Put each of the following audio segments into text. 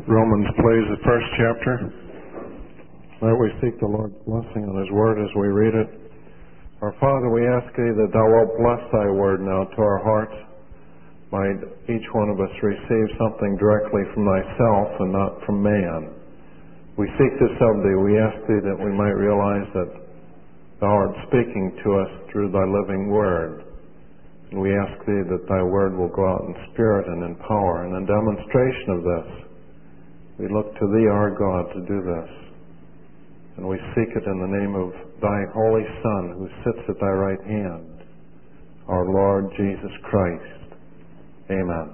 Romans, please, the first chapter. That we seek the Lord's blessing on His Word as we read it. Our Father, we ask Thee that Thou wilt bless Thy Word now to our hearts. Might each one of us receive something directly from Thyself and not from man. We seek this of Thee. We ask Thee that we might realize that Thou art speaking to us through Thy living Word. And we ask Thee that Thy Word will go out in spirit and in power. And in demonstration of this, we look to Thee, our God, to do this. And we seek it in the name of Thy Holy Son, who sits at Thy right hand, our Lord Jesus Christ. Amen.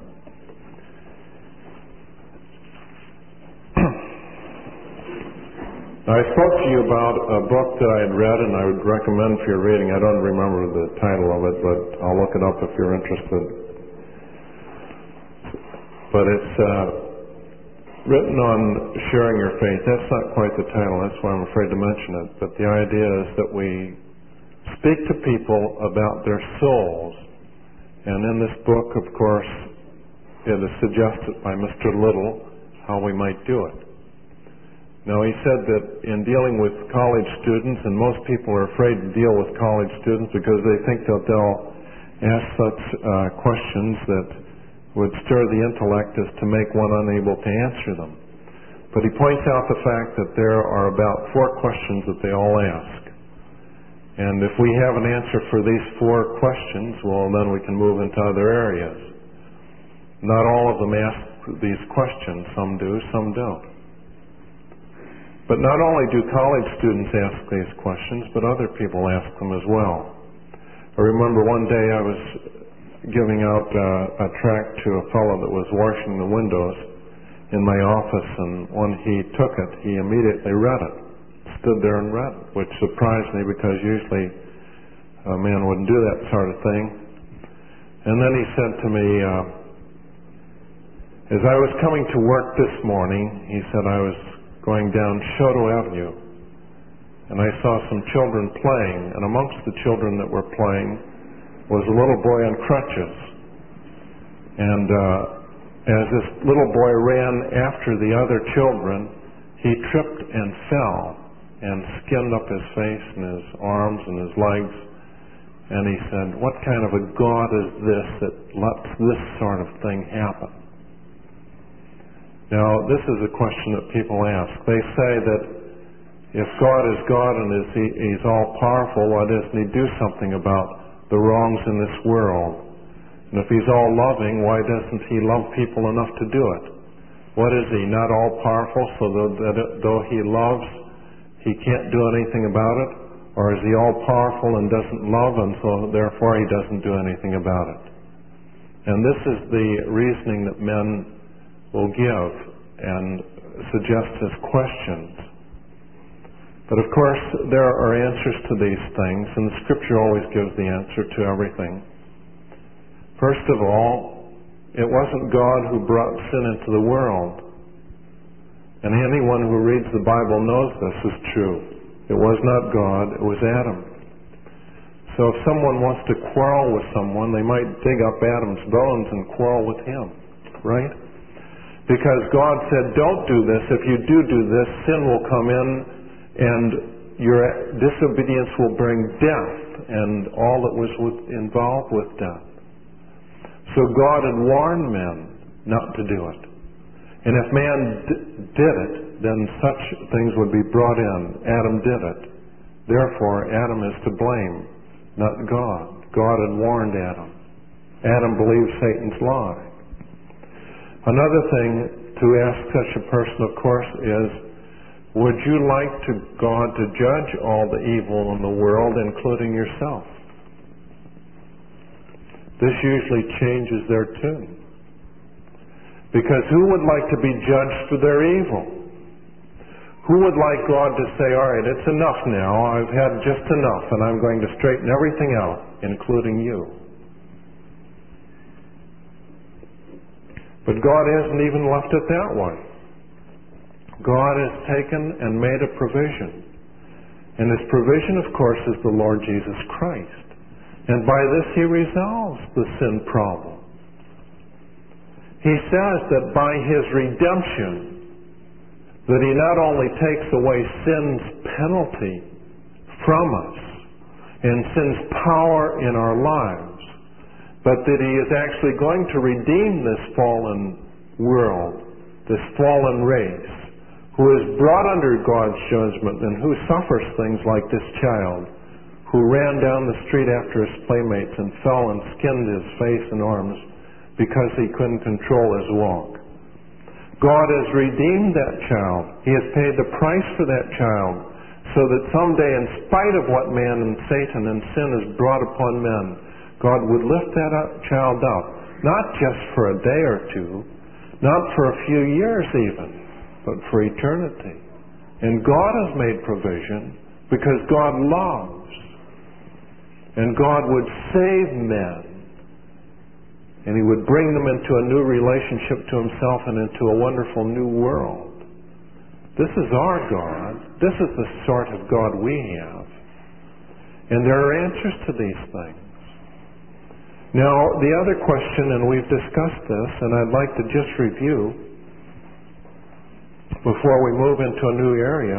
I spoke to you about a book that I had read and I would recommend for your reading. I don't remember the title of it, but I'll look it up if you're interested. But it's written on sharing your faith. That's not quite the title. That's why I'm afraid to mention it. But the idea is that we speak to people about their souls. And in this book, of course, it is suggested by Mr. Little how we might do it. Now, he said that in dealing with college students, and most people are afraid to deal with college students because they think that they'll ask such questions that would stir the intellect as to make one unable to answer them. But he points out the fact that there are about 4 questions that they all ask. And if we have an answer for these 4 questions, well, then we can move into other areas. Not all of them ask these questions. Some do, some don't. But not only do college students ask these questions, but other people ask them as well. I remember one day I was giving out a tract to a fellow that was washing the windows in my office, and when he took it, he immediately read it. Stood there and read it, which surprised me because usually a man wouldn't do that sort of thing. And then he said to me, as I was coming to work this morning, he said, I was going down Choteau Avenue, and I saw some children playing, and amongst the children that were playing was a little boy on crutches. And as this little boy ran after the other children, he tripped and fell and skinned up his face and his arms and his legs. And he said, what kind of a God is this that lets this sort of thing happen? Now, this is a question that people ask. They say that if God is God and He's all-powerful, why doesn't He do something about the wrongs in this world? And if He's all-loving, why doesn't He love people enough to do it? What is He, not all-powerful, so that though He loves, He can't do anything about it? Or is He all-powerful and doesn't love, and so therefore He doesn't do anything about it? And this is the reasoning that men will give and suggest as questions. But of course, there are answers to these things, and the Scripture always gives the answer to everything. First of all, it wasn't God who brought sin into the world. And anyone who reads the Bible knows this is true. It was not God, it was Adam. So if someone wants to quarrel with someone, they might dig up Adam's bones and quarrel with him, right? Because God said, don't do this. If you do this, sin will come in and your disobedience will bring death and all that was involved with death. So God had warned men not to do it. And if man did it, then such things would be brought in. Adam did it. Therefore, Adam is to blame, not God. God had warned Adam. Adam believed Satan's lie. Another thing to ask such a person, of course, is, would you like God to judge all the evil in the world, including yourself? This usually changes their tune. Because who would like to be judged for their evil? Who would like God to say, all right, it's enough now, I've had just enough, and I'm going to straighten everything out, including you? But God hasn't even left it that way. God has taken and made a provision. And His provision, of course, is the Lord Jesus Christ. And by this He resolves the sin problem. He says that by His redemption, that He not only takes away sin's penalty from us and sin's power in our lives, but that He is actually going to redeem this fallen world, this fallen race, who is brought under God's judgment and who suffers things like this child who ran down the street after his playmates and fell and skinned his face and arms because he couldn't control his walk. God has redeemed that child. He has paid the price for that child so that someday, in spite of what man and Satan and sin has brought upon men, God would lift that child up, not just for a day or two, not for a few years even, but for eternity. And God has made provision because God loves. And God would save men. And He would bring them into a new relationship to Himself and into a wonderful new world. This is our God. This is the sort of God we have. And there are answers to these things. Now, the other question, and we've discussed this, and I'd like to just review before we move into a new area.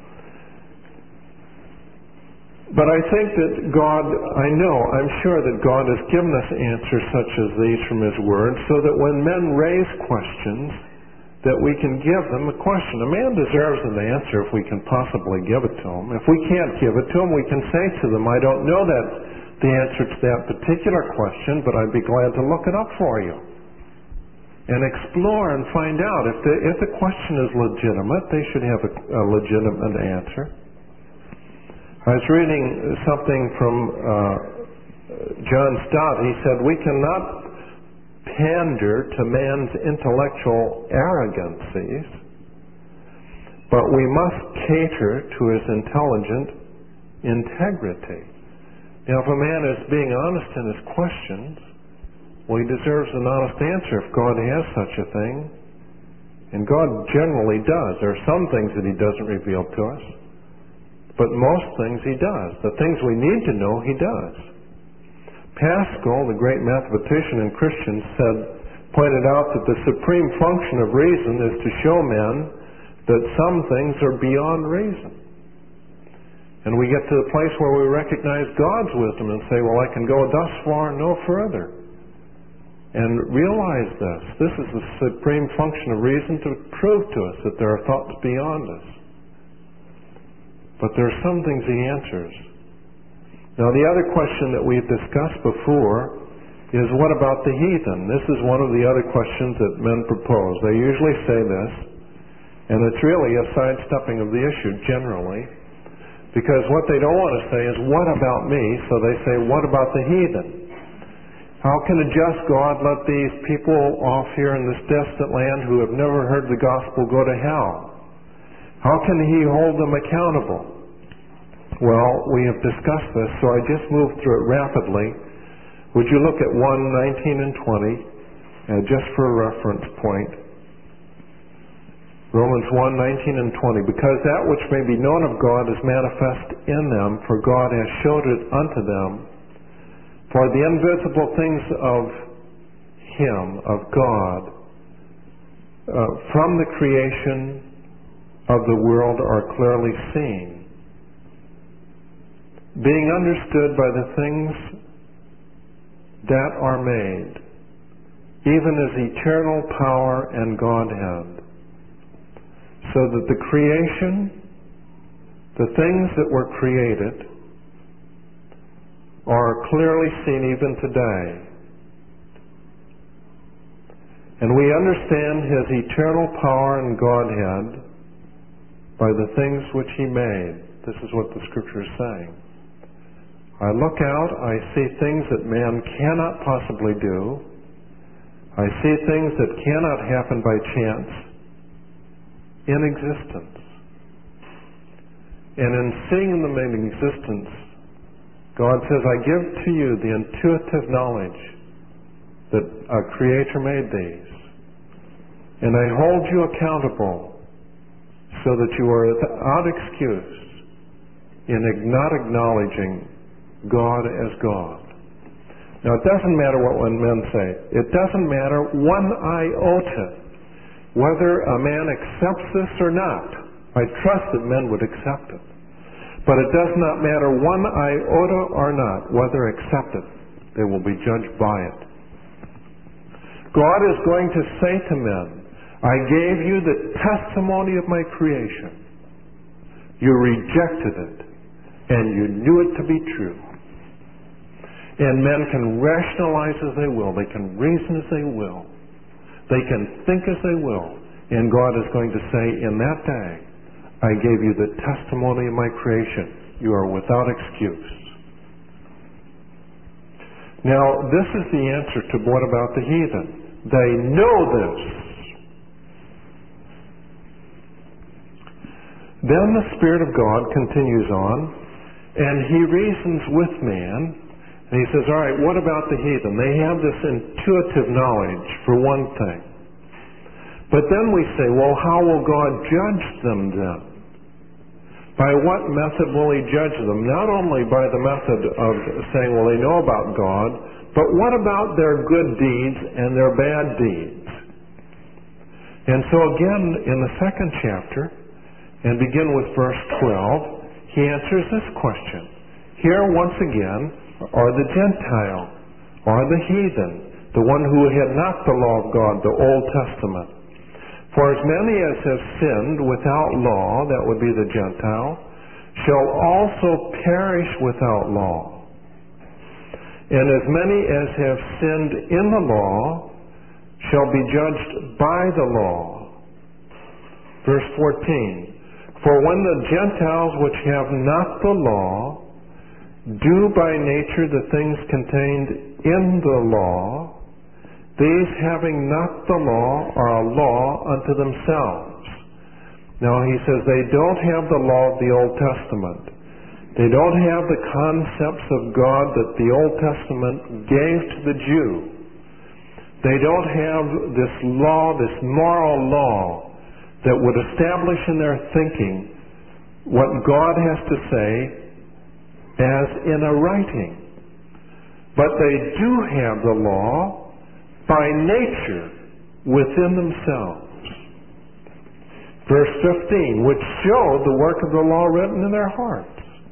But I think that I'm sure that God has given us answers such as these from His Word, so that when men raise questions, that we can give them a question. A man deserves an answer if we can possibly give it to him. If we can't give it to him, we can say to them, I don't know the answer to that particular question, but I'd be glad to look it up for you. And explore and find out. If the question is legitimate, they should have a legitimate answer. I was reading something from John Stott. He said, we cannot pander to man's intellectual arrogancies, but we must cater to his intelligent integrity. Now, if a man is being honest in his questions, well, he deserves an honest answer if God has such a thing. And God generally does. There are some things that He doesn't reveal to us. But most things He does. The things we need to know, He does. Pascal, the great mathematician and Christian, pointed out that the supreme function of reason is to show men that some things are beyond reason. And we get to the place where we recognize God's wisdom and say, well, I can go thus far, no further. And realize this. This is the supreme function of reason, to prove to us that there are thoughts beyond us. But there are some things He answers. Now, the other question that we've discussed before is, what about the heathen? This is one of the other questions that men propose. They usually say this, and it's really a sidestepping of the issue generally, because what they don't want to say is, what about me? So they say, what about the heathen? How can a just God let these people off here in this distant land who have never heard the gospel go to hell? How can He hold them accountable? Well, we have discussed this, so I just moved through it rapidly. Would you look at 1:19 and 20, just for a reference point? Romans 1:19 and 20. Because that which may be known of God is manifest in them, for God has showed it unto them. For the invisible things of Him, of God, from the creation of the world are clearly seen, being understood by the things that are made, even His eternal power and Godhead, so that the creation, the things that were created, are clearly seen even today. And we understand His eternal power and Godhead by the things which He made. This is what the Scripture is saying. I look out, I see things that man cannot possibly do. I see things that cannot happen by chance in existence. And in seeing them in existence, God says, I give to you the intuitive knowledge that a Creator made these. And I hold you accountable so that you are without excuse in not acknowledging God as God. Now, it doesn't matter what men say. It doesn't matter one iota. whether a man accepts this or not. I trust that men would accept it. But it does not matter one iota or not whether accepted. They will be judged by it. God is going to say to men, I gave you the testimony of my creation. You rejected it, and you knew it to be true. And men can rationalize as they will. They can reason as they will. They can think as they will. And God is going to say, in that day, I gave you the testimony of my creation. You are without excuse. Now, this is the answer to what about the heathen? They know this. Then the Spirit of God continues on, and He reasons with man, and He says, all right, what about the heathen? They have this intuitive knowledge, for one thing. But then we say, well, how will God judge them then? By what method will He judge them? Not only by the method of saying, well, they know about God, but what about their good deeds and their bad deeds? And so again, in the second chapter, and begin with verse 12, He answers this question. Here, once again, are the Gentile, are the heathen, the one who had not the law of God, the Old Testament. For as many as have sinned without law, that would be the Gentile, shall also perish without law. And as many as have sinned in the law shall be judged by the law. Verse 14, for when the Gentiles which have not the law do by nature the things contained in the law, these having not the law are a law unto themselves. Now he says they don't have the law of the Old Testament. They don't have the concepts of God that the Old Testament gave to the Jew. They don't have this law, this moral law that would establish in their thinking what God has to say as in a writing. But they do have the law by nature within themselves. Verse 15, which show the work of the law written in their hearts.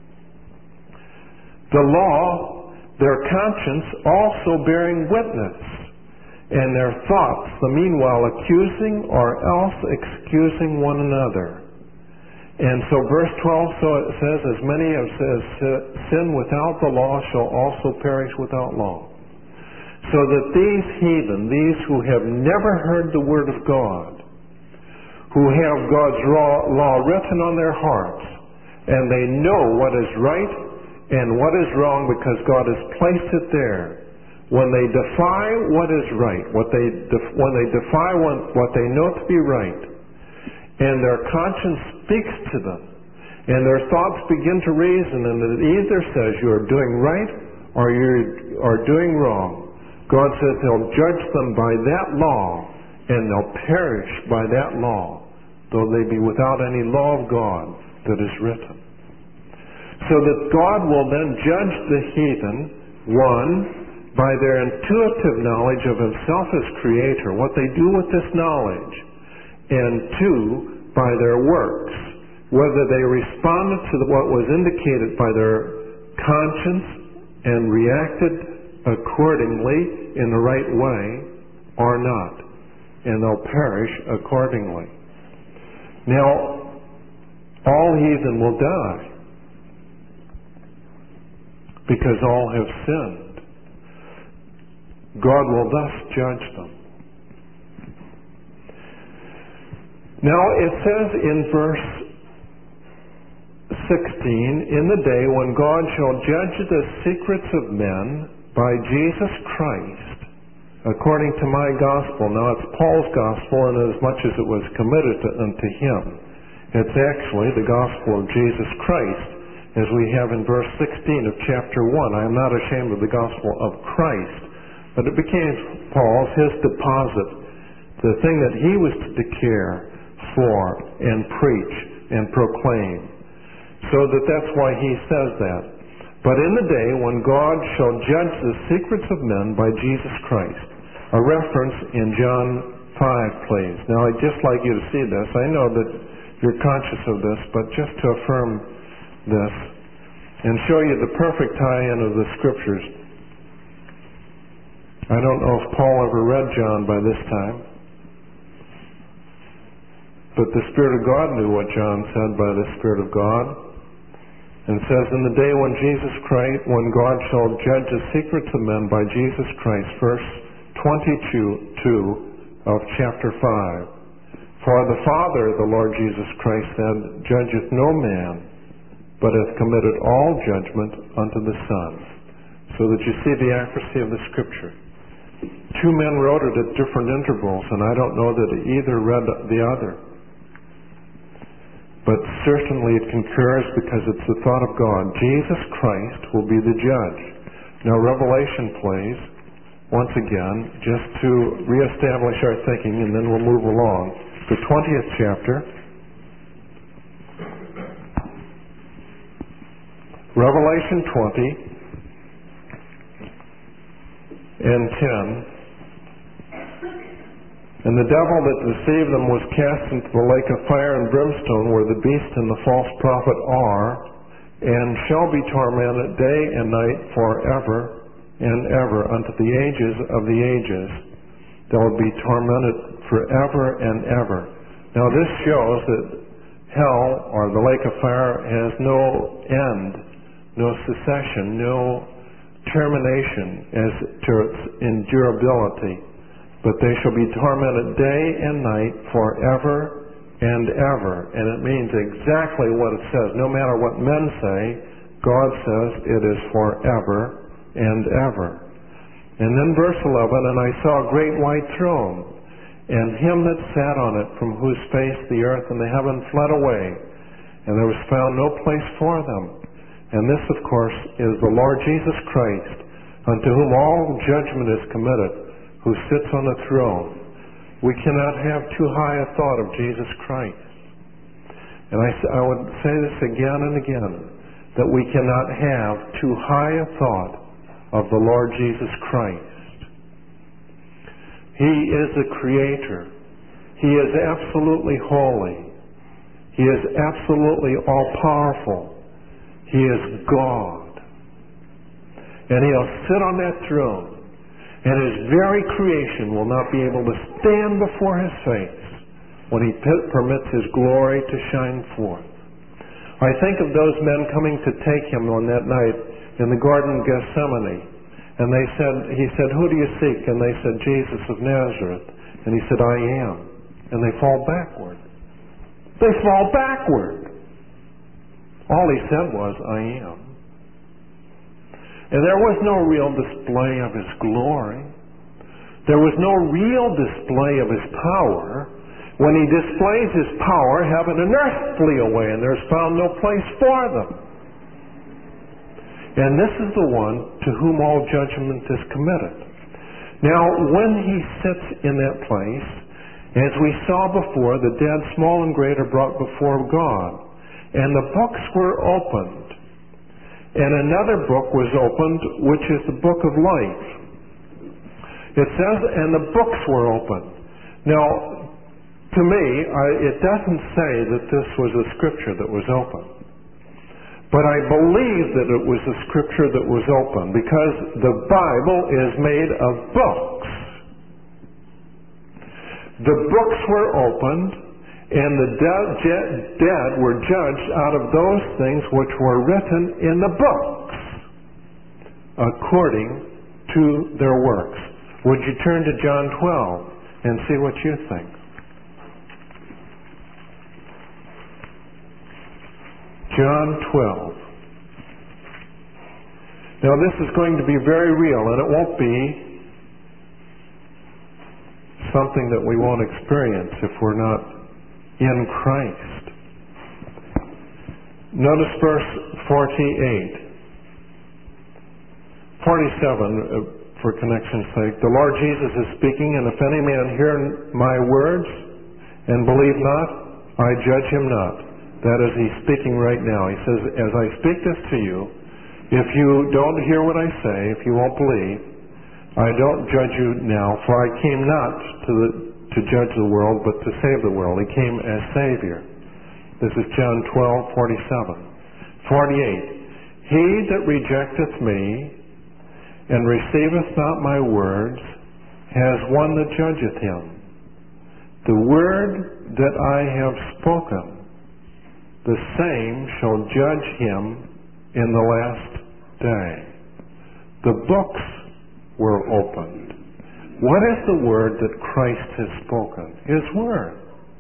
The law, their conscience also bearing witness, and their thoughts, the meanwhile accusing or else excusing one another. And so verse 12 so it says, as many as sin without the law shall also perish without law. So that these heathen, these who have never heard the word of God, who have God's law written on their hearts, and they know what is right and what is wrong because God has placed it there. When they defy what is right, when they defy what they know to be right, and their conscience speaks to them, and their thoughts begin to reason, and it either says you are doing right or you are doing wrong, God says He'll judge them by that law, and they'll perish by that law, though they be without any law of God that is written. So that God will then judge the heathen, one, by their intuitive knowledge of Himself as Creator, what they do with this knowledge, and two, by their works, whether they responded to what was indicated by their conscience and reacted accordingly in the right way or not, and they'll perish accordingly. Now, all heathen will die because all have sinned. God will thus judge them. Now it says in verse 16, in the day when God shall judge the secrets of men by Jesus Christ, according to my gospel. Now it's Paul's gospel, and as much as it was committed unto him, it's actually the gospel of Jesus Christ, as we have in verse 16 of chapter 1. I am not ashamed of the gospel of Christ, but it became Paul's, his deposit, the thing that he was to declare for and preach and proclaim. So that's why he says that. But in the day when God shall judge the secrets of men by Jesus Christ, a reference in John 5, please. Now, I'd just like you to see this. I know that you're conscious of this, but just to affirm this and show you the perfect tie-in of the Scriptures. I don't know if Paul ever read John by this time, but the Spirit of God knew what John said by the Spirit of God. And it says, in the day when when God shall judge the secrets of men by Jesus Christ, verse 22 of chapter 5. For the Father, the Lord Jesus Christ said, judgeth no man, but hath committed all judgment unto the Son. So that you see the accuracy of the Scripture. Two men wrote it at different intervals, and I don't know that either read the other. But certainly it concurs because it's the thought of God. Jesus Christ will be the judge. Now, Revelation, please, once again, just to reestablish our thinking, and then we'll move along. The 20th chapter. Revelation 20 and 10. And the devil that deceived them was cast into the lake of fire and brimstone, where the beast and the false prophet are, and shall be tormented day and night forever and ever unto the ages of the ages. They will be tormented forever and ever. Now this shows that hell, or the lake of fire, has no end, no cessation, no termination as to its endurability. But they shall be tormented day and night forever and ever. And it means exactly what it says. No matter what men say, God says it is forever and ever. And then verse 11, and I saw a great white throne, and him that sat on it, from whose face the earth and the heaven fled away, and there was found no place for them. And this, of course, is the Lord Jesus Christ, unto whom all judgment is committed, who sits on the throne. We cannot have too high a thought of Jesus Christ. And I would say this again and again, that we cannot have too high a thought of the Lord Jesus Christ. He is the Creator. He is absolutely holy. He is absolutely all-powerful. He is God. And He'll sit on that throne, and His very creation will not be able to stand before His face when He permits His glory to shine forth. I think of those men coming to take Him on that night in the Garden of Gethsemane. And He said, who do you seek? And they said, Jesus of Nazareth. And He said, I am. And they fall backward. They fall backward. All He said was, I am. And there was no real display of His glory. There was no real display of His power. When He displays His power, heaven and earth flee away, and there's found no place for them. And this is the one to whom all judgment is committed. Now, when He sits in that place, as we saw before, the dead, small and great, are brought before God. And the books were opened. And another book was opened, which is the book of life. It says, and the books were opened. Now, to me, it doesn't say that this was a scripture that was open. But I believe that it was a scripture that was open, because the Bible is made of books. The books were opened, and the dead were judged out of those things which were written in the books, according to their works. Would you turn to John 12 and see what you think? John 12. Now this is going to be very real, and it won't be something that we won't experience if we're not in Christ. Notice verse 47, for connection's sake. The Lord Jesus is speaking, and if any man hear my words and believe not, I judge him not. That is, He's speaking right now. He says, as I speak this to you, if you don't hear what I say, if you won't believe, I don't judge you now, for I came not to judge the world, but to save the world. He came as Savior. This is John 12:47. 48. He that rejecteth me and receiveth not my words has one that judgeth him. The word that I have spoken, the same shall judge him in the last day. The books were opened. What is the word that Christ has spoken? His word.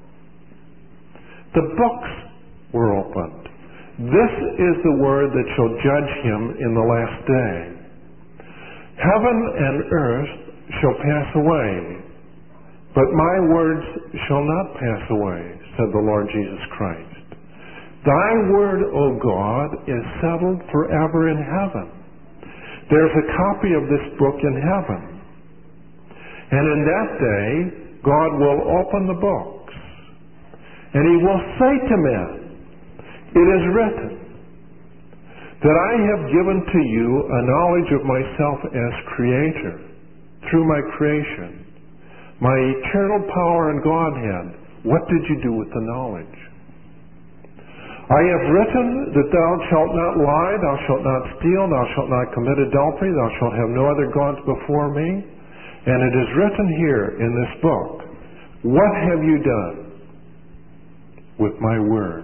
The books were opened. This is the word that shall judge him in the last day. Heaven and earth shall pass away, but my words shall not pass away, said the Lord Jesus Christ. Thy word, O God, is settled forever in heaven. There's a copy of this book in heaven. And in that day, God will open the books, and he will say to men, it is written that I have given to you a knowledge of myself as Creator through my creation, my eternal power and Godhead. What did you do with the knowledge? I have written that thou shalt not lie, thou shalt not steal, thou shalt not commit adultery, thou shalt have no other gods before me. And it is written here in this book, what have you done with my words?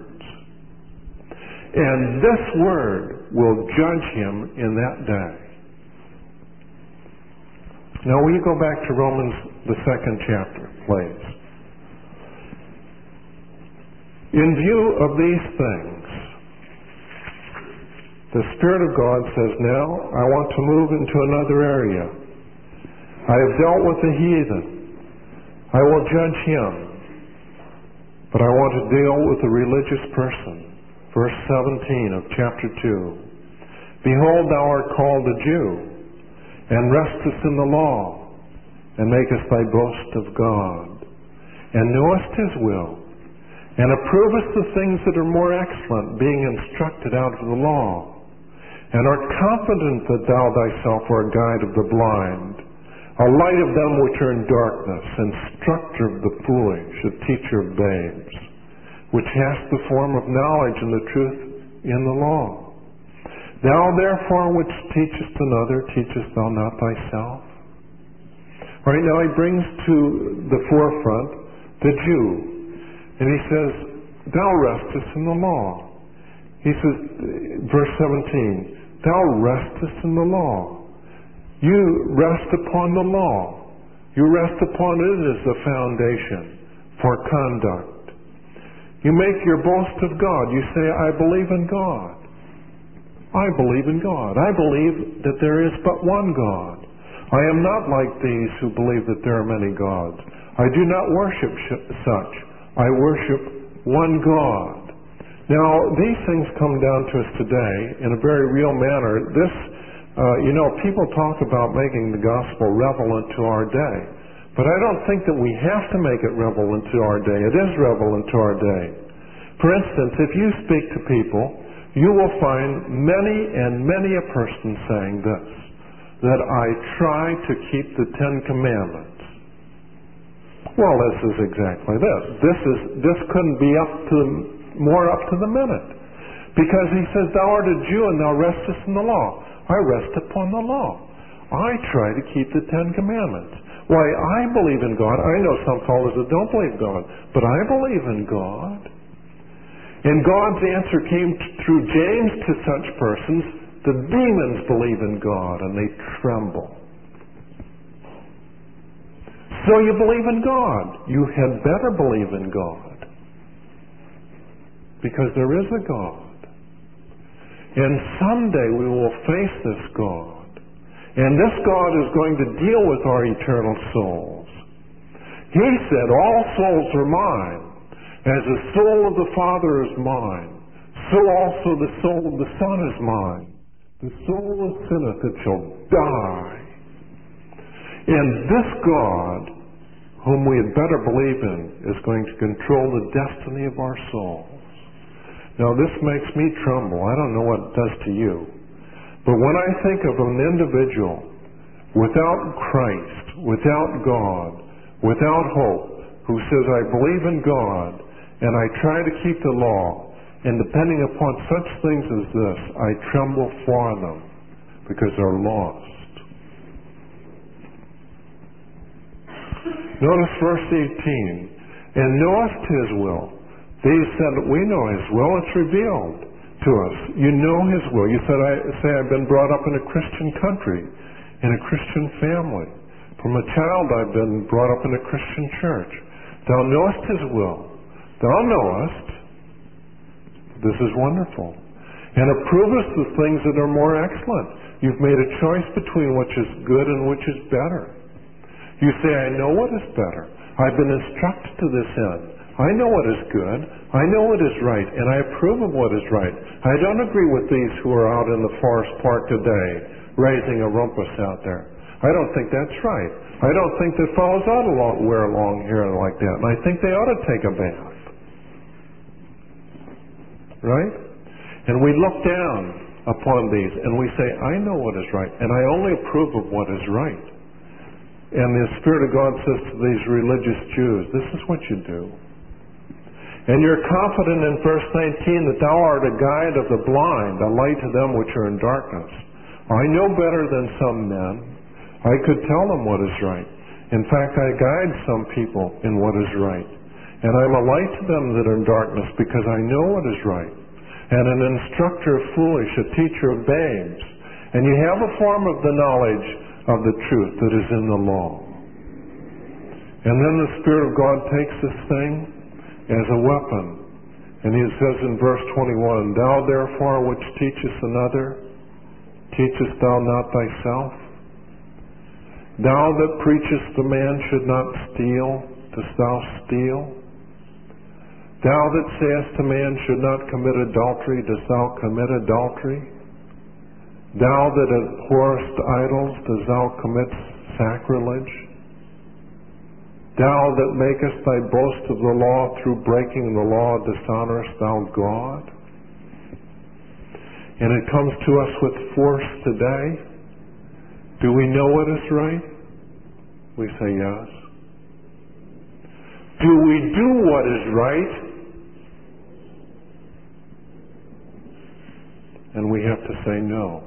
And this word will judge him in that day. Now will you go back to Romans, the 2nd chapter, please. In view of these things, the Spirit of God says, now I want to move into another area. I have dealt with the heathen. I will judge him. But I want to deal with the religious person. Verse 17 of chapter 2. Behold, thou art called a Jew, and restest in the law, and makest thy boast of God, and knowest his will, and approvest the things that are more excellent, being instructed out of the law, and art confident that thou thyself art a guide of the blind, a light of them which are in darkness, instructor of the foolish, a teacher of babes, which hast the form of knowledge and the truth in the law. Thou therefore which teachest another, teachest thou not thyself? Right now he brings to the forefront the Jew. And he says, thou restest in the law. He says, verse 17, thou restest in the law. You rest upon the law. You rest upon it as the foundation for conduct. You make your boast of God. You say, I believe in God. I believe in God. I believe that there is but one God. I am not like these who believe that there are many gods. I do not worship such. I worship one God. Now, these things come down to us today in a very real manner. This, people talk about making the gospel relevant to our day. But I don't think that we have to make it relevant to our day. It is relevant to our day. For instance, if you speak to people, you will find many a person saying this, that I try to keep the 10 Commandments. Well, this is exactly this. This couldn't be more up to the minute. Because he says, thou art a Jew and thou restest in the law. I rest upon the law. I try to keep the 10 Commandments. Why, I believe in God. I know some fellows that don't believe God, but I believe in God. And God's answer came through James to such persons. The demons believe in God and they tremble. So you believe in God. You had better believe in God. Because there is a God. And someday we will face this God. And this God is going to deal with our eternal souls. He said, all souls are mine. As the soul of the Father is mine, so also the soul of the Son is mine. The soul that sinneth, it shall die. And this God, whom we had better believe in, is going to control the destiny of our souls. Now this makes me tremble. I don't know what it does to you. But when I think of an individual without Christ, without God, without hope, who says, I believe in God, and I try to keep the law, and depending upon such things as this, I tremble for them, because they're lost. Notice verse 18. And knowest his will. These said, we know his will. It's revealed to us. You know his will. You said, I've been brought up in a Christian country, in a Christian family. From a child I've been brought up in a Christian church. Thou knowest his will. Thou knowest. This is wonderful. And approvest the things that are more excellent. You've made a choice between which is good and which is better. You say, I know what is better. I've been instructed to this end. I know what is good. I know what is right, and I approve of what is right. I don't agree with these who are out in the forest park today, raising a rumpus out there. I don't think that's right. I don't think that fellows ought to wear long hair like that, and I think they ought to take a bath. Right? And we look down upon these, and we say, I know what is right, and I only approve of what is right. And the Spirit of God says to these religious Jews, this is what you do. And you're confident in verse 19 that thou art a guide of the blind, a light to them which are in darkness. I know better than some men. I could tell them what is right. In fact, I guide some people in what is right. And I'm a light to them that are in darkness because I know what is right. And an instructor of foolish, a teacher of babes. And you have a form of the knowledge of the truth that is in the law. And then the Spirit of God takes this thing as a weapon. And he says in verse 21, Thou therefore which teachest another, teachest thou not thyself? Thou that preachest the man should not steal, dost thou steal? Thou that sayest a man should not commit adultery, dost thou commit adultery? Thou that abhorrest idols, dost thou commit sacrilege? Thou that makest thy boast of the law through breaking the law, dishonorest thou God? And it comes to us with force today. Do we know what is right? We say yes. Do we do what is right? And we have to say no.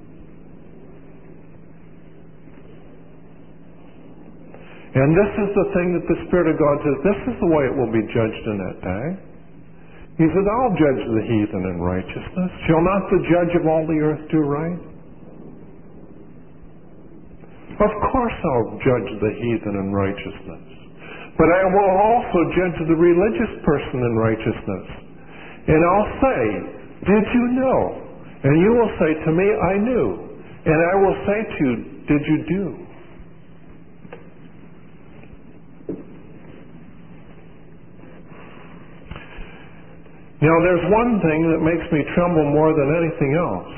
And this is the thing that the Spirit of God says, this is the way it will be judged in that day. He says, I'll judge the heathen in righteousness. Shall not the judge of all the earth do right? Of course I'll judge the heathen in righteousness. But I will also judge the religious person in righteousness. And I'll say, did you know? And you will say to me, I knew. And I will say to you, did you do? Now, there's one thing that makes me tremble more than anything else.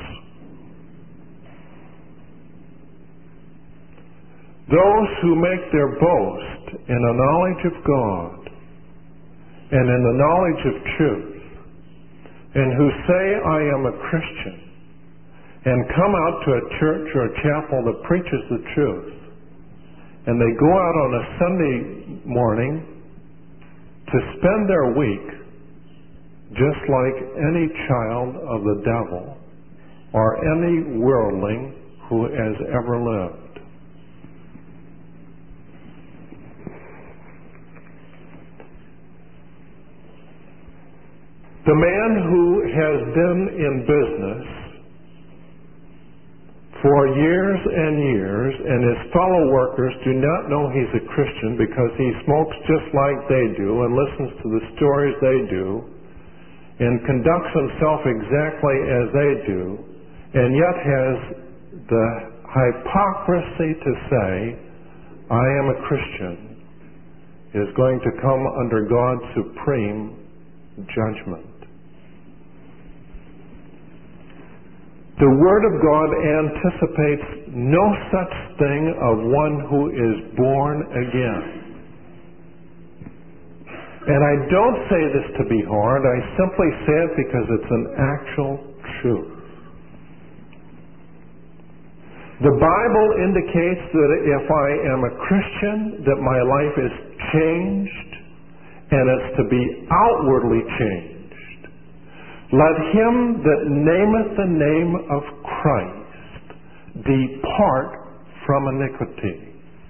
Those who make their boast in a knowledge of God and in the knowledge of truth, and who say, I am a Christian, and come out to a church or a chapel that preaches the truth, and they go out on a Sunday morning to spend their week just like any child of the devil or any worldling who has ever lived. The man who has been in business for years and years, and his fellow workers do not know he's a Christian because he smokes just like they do and listens to the stories they do and conducts himself exactly as they do, and yet has the hypocrisy to say, I am a Christian, is going to come under God's supreme judgment. The Word of God anticipates no such thing of one who is born again. And I don't say this to be hard. I simply say it because it's an actual truth. The Bible indicates that if I am a Christian, that my life is changed and it's to be outwardly changed. Let him that nameth the name of Christ depart from iniquity.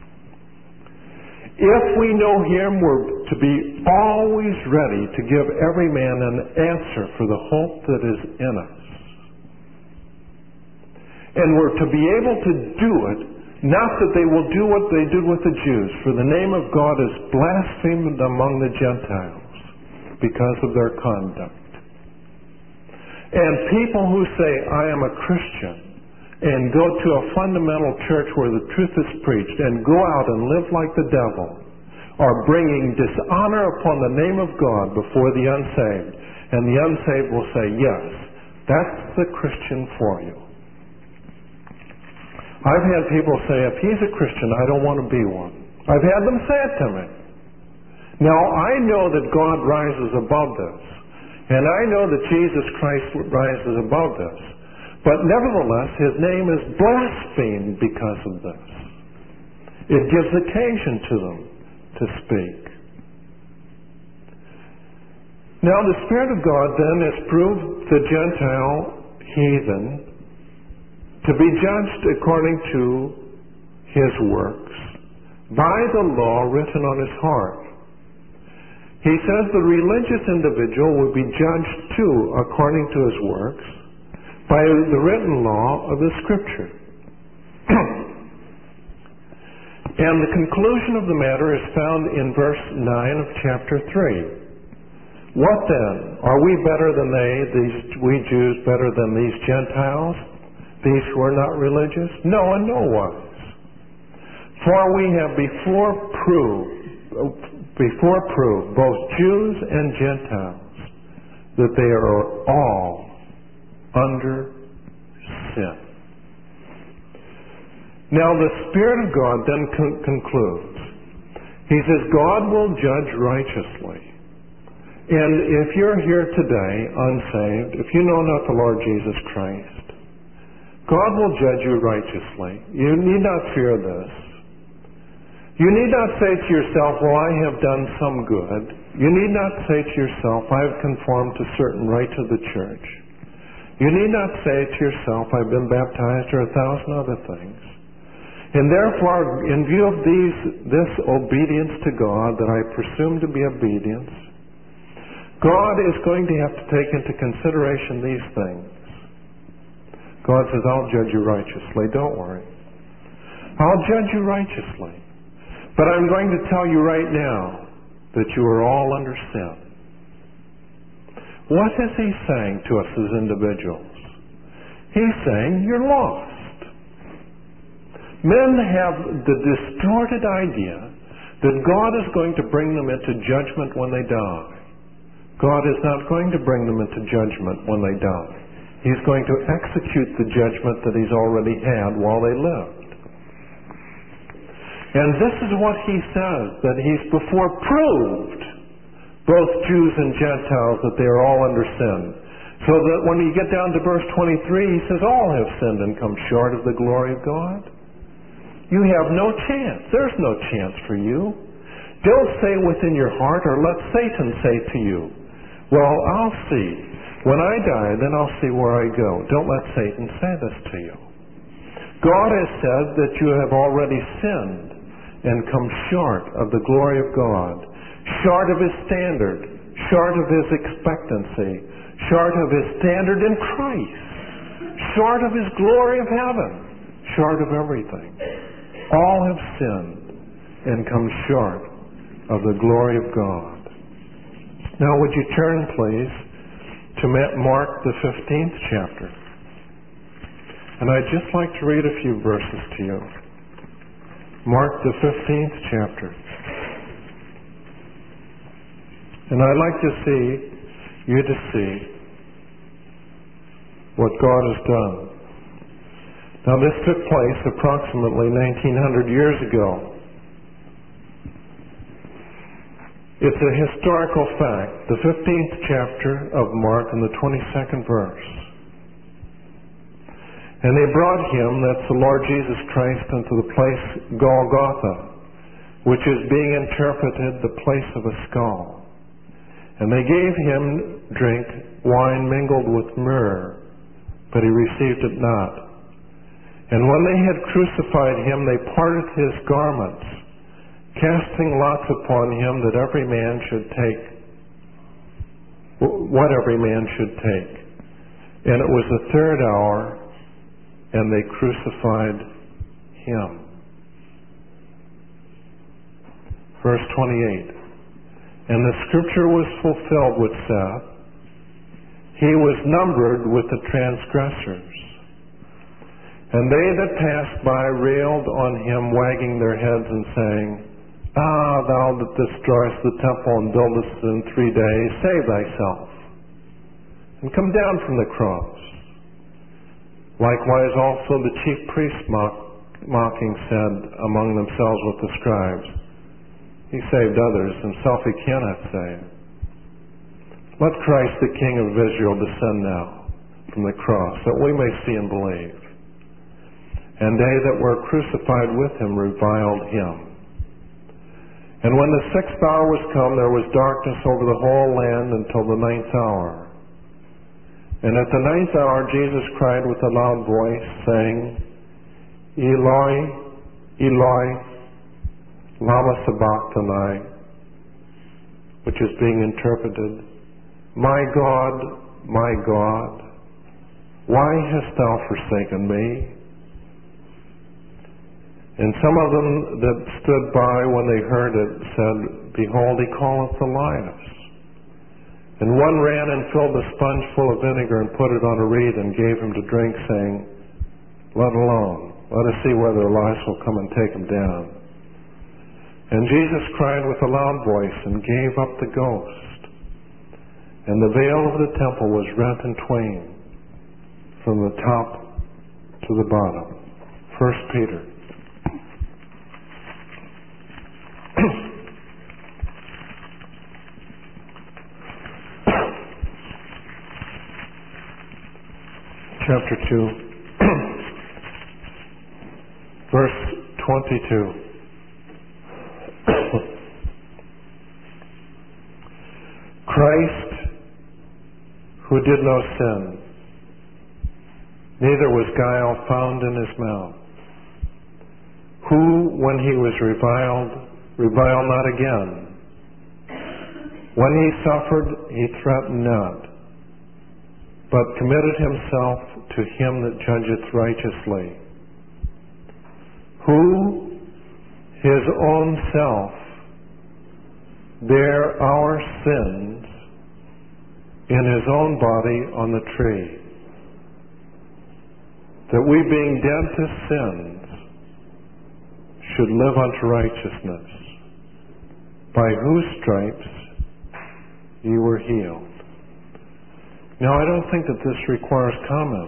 If we know him, we're to be always ready to give every man an answer for the hope that is in us. And we're to be able to do it, not that they will do what they did with the Jews, for the name of God is blasphemed among the Gentiles because of their conduct. And people who say, I am a Christian, and go to a fundamental church where the truth is preached and go out and live like the devil are bringing dishonor upon the name of God before the unsaved. And the unsaved will say, yes, that's the Christian for you. I've had people say, if he's a Christian, I don't want to be one. I've had them say it to me. Now, I know that God rises above this. And I know that Jesus Christ rises above this. But nevertheless, his name is blasphemed because of this. It gives occasion to them to speak. Now, the Spirit of God then has proved the Gentile heathen to be judged according to his works by the law written on his heart. He says the religious individual will be judged too according to his works by the written law of the Scripture. And the conclusion of the matter is found in verse 9 of chapter 3. What then? Are we better than we Jews better than these Gentiles, these who are not religious? No, in no wise. For we have before proved, both Jews and Gentiles, that they are all under sin. Now the Spirit of God then concludes. He says, God will judge righteously. And if you're here today, unsaved, if you know not the Lord Jesus Christ, God will judge you righteously. You need not fear this. You need not say to yourself, well, I have done some good. You need not say to yourself, I have conformed to certain rites of the church. You need not say to yourself, I've been baptized, or 1,000 other things. And therefore, in view of this obedience to God that I presume to be obedience, God is going to have to take into consideration these things. God says, I'll judge you righteously. Don't worry. I'll judge you righteously. But I'm going to tell you right now that you are all under sin. What is he saying to us as individuals? He's saying you're lost. Men have the distorted idea that God is going to bring them into judgment when they die. God is not going to bring them into judgment when they die. He's going to execute the judgment that he's already had while they lived. And this is what he says, that he's before proved, both Jews and Gentiles, that they are all under sin. So that when you get down to verse 23, he says, all have sinned and come short of the glory of God. You have no chance. There's no chance for you. Don't say within your heart, or let Satan say to you, well, I'll see. When I die, then I'll see where I go. Don't let Satan say this to you. God has said that you have already sinned and come short of the glory of God, short of his standard, short of his expectancy, short of his standard in Christ, short of his glory of heaven, short of everything. All have sinned and come short of the glory of God. Now would you turn, please, to Mark the 15th chapter. And I'd just like to read a few verses to you. Mark the 15th chapter. And I'd like you to see what God has done. Now this took place approximately 1900 years ago. It's a historical fact. The 15th chapter of Mark and the 22nd verse. And they brought him, that's the Lord Jesus Christ, unto the place Golgotha, which is being interpreted the place of a skull. And they gave him drink wine mingled with myrrh, but he received it not. And when they had crucified him, they parted his garments, casting lots upon him that every man should take what every man should take. And it was the third hour, and they crucified him. Verse 28. And the scripture was fulfilled which saith, he was numbered with the transgressors. And they that passed by railed on him, wagging their heads and saying, Ah, thou that destroyest the temple and buildest it in 3 days, save thyself, and come down from the cross. Likewise also the chief priests mocking said among themselves with the scribes, he saved others, himself he cannot save. Let Christ the King of Israel descend now from the cross, that we may see and believe. And they that were crucified with him reviled him. And when the 6th hour was come, there was darkness over the whole land until the 9th hour. And at the 9th hour Jesus cried with a loud voice, saying, Eloi, Eloi, lama sabachthani, which is being interpreted, my God, why hast thou forsaken me? And some of them that stood by when they heard it said, Behold, he calleth Elias. And one ran and filled a sponge full of vinegar and put it on a reed and gave him to drink, saying, Let alone, let us see whether Elias will come and take him down. And Jesus cried with a loud voice and gave up the ghost. And the veil of the temple was rent in twain from the top to the bottom. 1 Peter. Chapter 2, verse 22. Christ, who did no sin, neither was guile found in his mouth, who, when he was reviled not again. When he suffered, he threatened not, but committed himself to him that judgeth righteously, who his own self bare our sins in his own body on the tree, that we being dead to sins should live unto righteousness, by whose stripes ye were healed. Now, I don't think that this requires comment.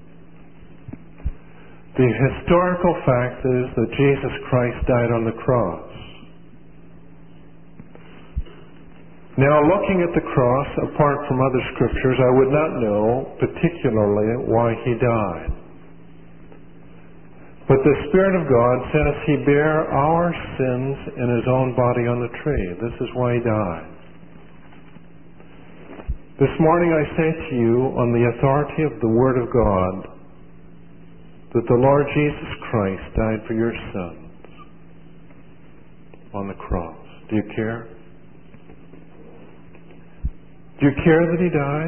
The historical fact is that Jesus Christ died on the cross. Now, looking at the cross, apart from other scriptures, I would not know particularly why he died. But the Spirit of God says he bare our sins in his own body on the tree. This is why he died. This morning I say to you, on the authority of the Word of God, that the Lord Jesus Christ died for your sins on the cross. Do you care? Do you care that he died?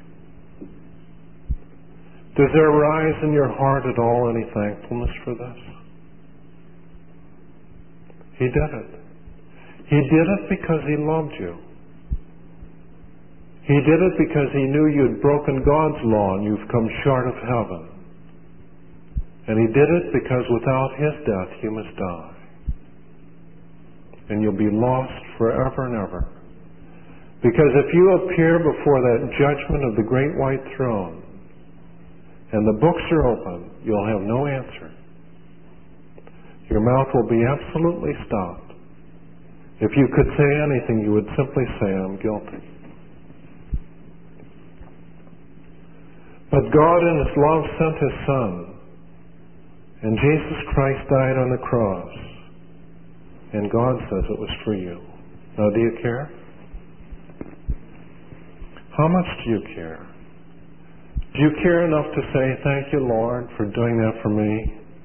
Does there arise in your heart at all any thankfulness for this? He did it. He did it because he loved you. He did it because he knew you'd broken God's law and you've come short of heaven. And he did it because without his death you must die. And you'll be lost forever and ever. Because if you appear before that judgment of the great white throne, and the books are open, you'll have no answer. Your mouth will be absolutely stopped. If you could say anything, you would simply say, I'm guilty. But God in his love sent his Son, and Jesus Christ died on the cross, and God says it was for you. Now, do you care? How much do you care? Do you care enough to say, thank you, Lord, for doing that for me?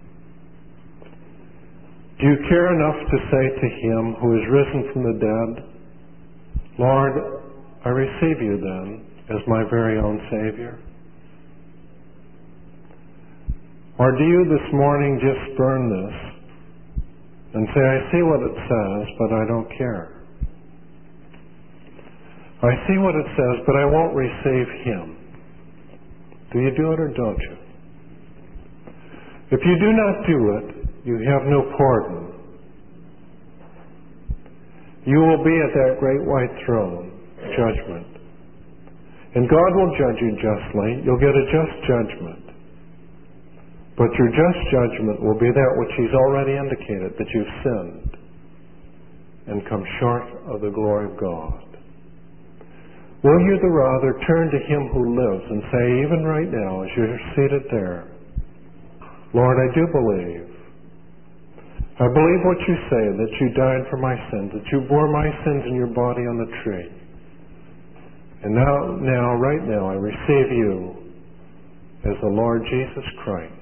Do you care enough to say to Him who is risen from the dead, Lord, I receive you then as my very own Savior? Or do you this morning just burn this and say, I see what it says, but I don't care. I see what it says, but I won't receive Him. Do you do it or don't you? If you do not do it, you have no pardon. You will be at that great white throne, judgment. And God will judge you justly. You'll get a just judgment. But your just judgment will be that which He's already indicated, that you've sinned and come short of the glory of God. Will you the rather turn to Him who lives and say, even right now, as you're seated there, Lord, I do believe. I believe what you say, that you died for my sins, that you bore my sins in your body on the tree. And now, right now, I receive you as the Lord Jesus Christ.